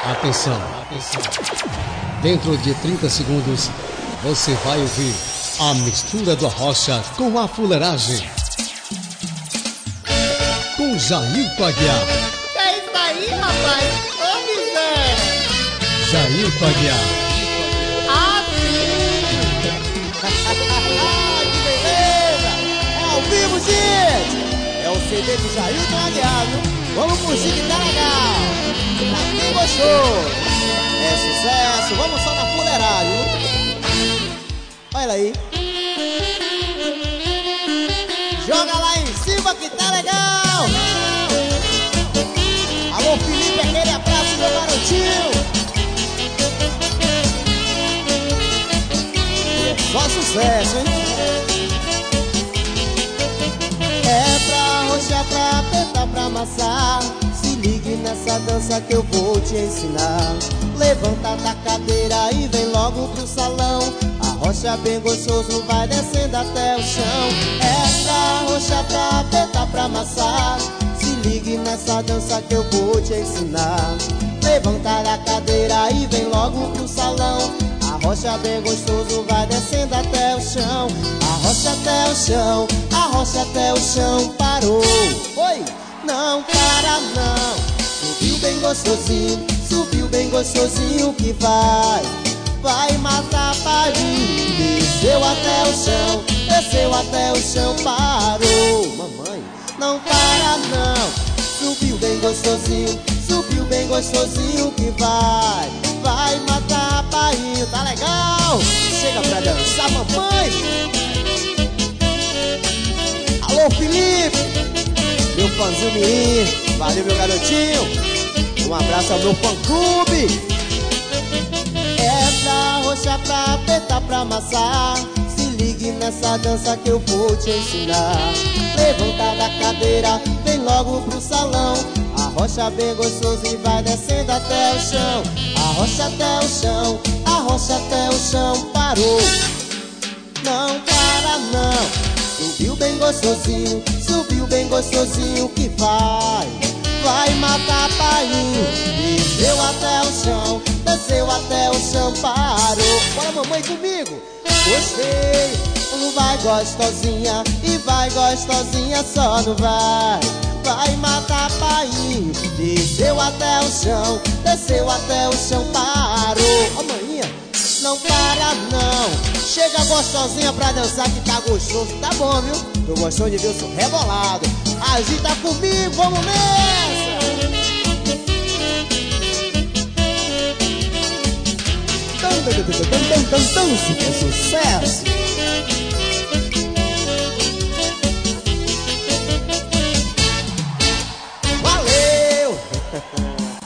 Atenção, atenção. Dentro de 30 segundos, você vai ouvir a mistura do Arrocha com a fuleiragem. Com Jailton Aguiar. É isso aí, rapaz. Ô, miséria. Jailton Aguiar. Ah, sim. Que beleza. É ao vivo, gente. É o CD de Jailton Aguiar, viu? Vamos curtir que tá legal. Pra quem gostou. É sucesso. Vamos só na fuleiragem. Olha aí. Joga lá em cima que tá legal. Alô, Felipe, aquele abraço, meu garotinho. É só sucesso, hein? É pra arrochar, pra apertar, pra amassar. Se ligue nessa dança que eu vou te ensinar. Levanta da cadeira e vem logo pro salão. Arrocha bem gostoso, vai descendo até o chão. É pra arrochar, pra apertar, pra amassar. Se ligue nessa dança que eu vou te ensinar. Levanta da cadeira e vem logo pro salão. Arrocha bem gostoso, vai descendo até o chão. Arrocha até o chão, arrocha até o chão. Parou, oi, não para não. Subiu bem gostosinho que vai matar parinho. Desceu até o chão, parou. Mamãe, não para não. Subiu bem gostosinho que vai matar painho. Tá legal? Chega pra dançar, mamãe. Alô, Felipe, meu fãzinho mirim. Valeu, meu garotinho. Um abraço ao meu fã-clube. É pra arrochar, pra apertar, pra amassar. Se ligue nessa dança que eu vou te ensinar. Levanta da cadeira, vem logo pro salão. Arrocha bem gostoso e vai descendo até o chão. Arrocha até o chão, arrocha até o chão. Parou, não para não. Subiu bem gostosinho que vai matar painho. Desceu até o chão, parou. Bora, mamãe, comigo. Gostei. Vai gostosinha e vai gostosinha, só não vai matar painho. Desceu até o chão, parou. Ó, maninha, não para não. Chega gostosinha pra dançar que tá gostoso, tá bom, viu? Tô gostando de ver o som rebolado. Agita comigo, vamos nessa. Dance, que é sucesso.